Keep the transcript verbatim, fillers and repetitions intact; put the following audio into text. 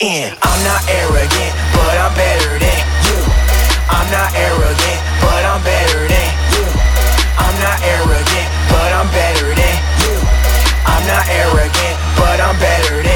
in. I'm not arrogant, but I'm better than you. I'm not arrogant, but I'm better than you. I'm not arrogant, but I'm better than you. I'm not arrogant, but I'm better than